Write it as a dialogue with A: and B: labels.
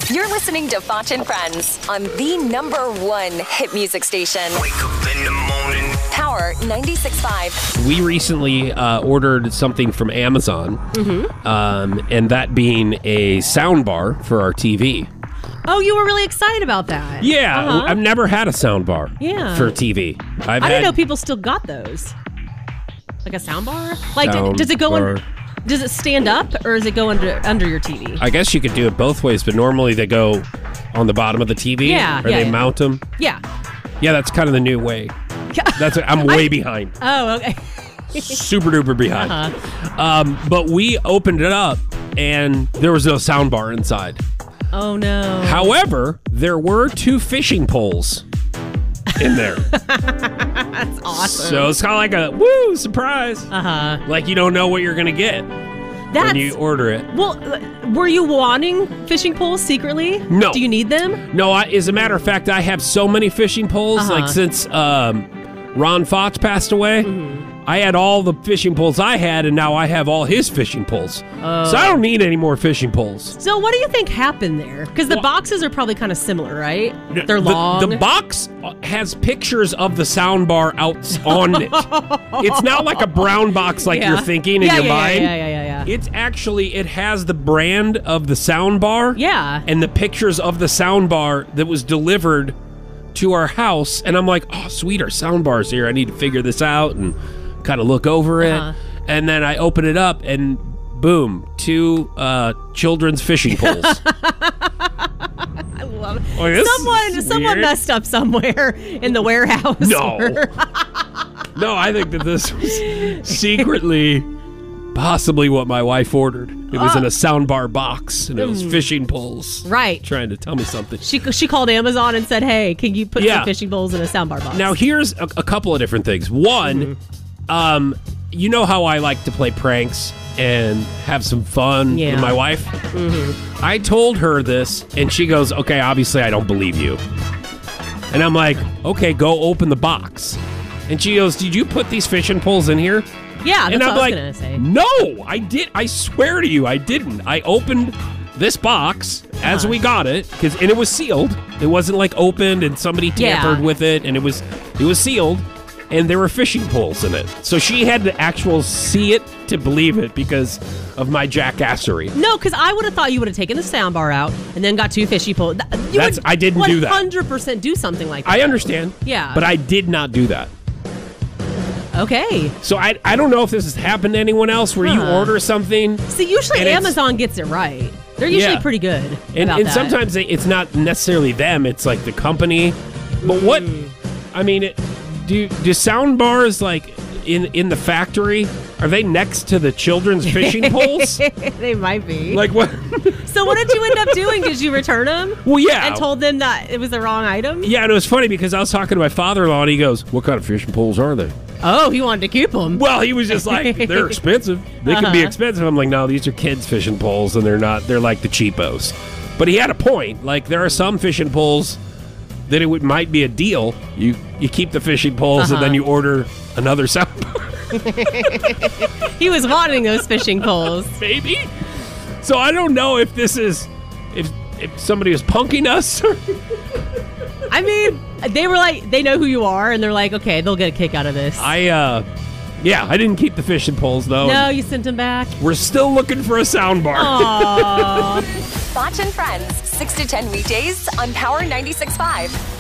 A: You're listening to Foch and Friends on the #1 hit music station.
B: Wake up in the morning.
A: Power 96.5.
C: We recently ordered something from Amazon, and that being a sound bar for our TV.
D: Oh, you were really excited about that.
C: Yeah, I've never had a sound bar for TV.
D: I didn't know people still got those. Like a sound bar? Like, does it go under? Does it stand up or does it go under your TV?
C: I guess you could do it both ways, but normally they go on the bottom of the TV.
D: Yeah,
C: or they mount them.
D: Yeah.
C: Yeah, that's kind of the new way. I'm way behind.
D: Oh, okay.
C: Super duper behind. But we opened it up and there was no sound bar inside.
D: Oh no.
C: However, there were 2 fishing poles in there.
D: That's awesome.
C: So it's kind of like a surprise. Like you don't know what you're gonna get when you order it.
D: Well, were you wanting fishing poles secretly?
C: No.
D: Do you need them?
C: No, as a matter of fact, I have so many fishing poles. Like since Ron Foch passed away, I had all the fishing poles I had, and now I have all his fishing poles. So I don't need any more fishing poles.
D: So what do you think happened there? Because the boxes are probably kind of similar, right? They're long.
C: The box has pictures of the sound bar out on it. It's not like a brown box like you're thinking in your mind.
D: Yeah.
C: It's actually, it has the brand of the sound bar.
D: Yeah.
C: And the pictures of the sound bar that was delivered to our house. And I'm like, oh, sweet, our sound bar's here. I need to figure this out and kind of look over it. And then I open it up and boom, 2 children's fishing poles.
D: I love it. Someone messed up somewhere in the warehouse.
C: No. No, I think that this was secretly possibly what my wife ordered. It was in a soundbar box, and it was fishing poles.
D: Right.
C: Trying to tell me something.
D: She called Amazon and said, hey, can you put some fishing poles in a soundbar box?
C: Now, here's a couple of different things. One, you know how I like to play pranks and have some fun with my wife? I told her this, and she goes, okay, obviously I don't believe you. And I'm like, okay, go open the box. And she goes, did you put these fishing poles in here?
D: Yeah, that's
C: and I'm
D: what I was
C: like,
D: going to say.
C: No, I did. I swear to you, I didn't. I opened this box as we got it, and it was sealed. It wasn't like opened and somebody tampered with it, and it was sealed, and there were fishing poles in it. So she had to actually see it to believe it because of my jackassery.
D: No, because I would have thought you would have taken the sound bar out and then got 2 fishing poles.
C: I didn't do that.
D: 100% do something like that.
C: I understand.
D: Yeah.
C: But I did not do that.
D: Okay.
C: So I don't know if this has happened to anyone else where you order something.
D: See, usually Amazon gets it right. They're usually pretty good
C: and sometimes it's not necessarily them. It's like the company. But what, I mean, do sound bars like in the factory, are they next to the children's fishing poles?
D: They might be.
C: Like what?
D: So what did you end up doing? Did you return them?
C: Well, yeah.
D: And told them that it was the wrong item?
C: Yeah, and it was funny because I was talking to my father-in-law and he goes, what kind of fishing poles are they?
D: Oh, he wanted to keep them.
C: Well, he was just like, they're expensive. They can be expensive. I'm like, no, these are kids' fishing poles, and they're not. They're like the cheapos. But he had a point. Like, there are some fishing poles that might be a deal. You keep the fishing poles, and then you order another sound bar.
D: He was wanting those fishing poles.
C: Maybe. So I don't know if this is if somebody is punking us.
D: I mean, they were like, they know who you are, and they're like, okay, they'll get a kick out of this.
C: I didn't keep the fishing poles, though.
D: No, you sent them back?
C: We're still looking for a sound bar.
D: Aww.
A: Foch and Friends, 6 to 10 weekdays on Power 96.5.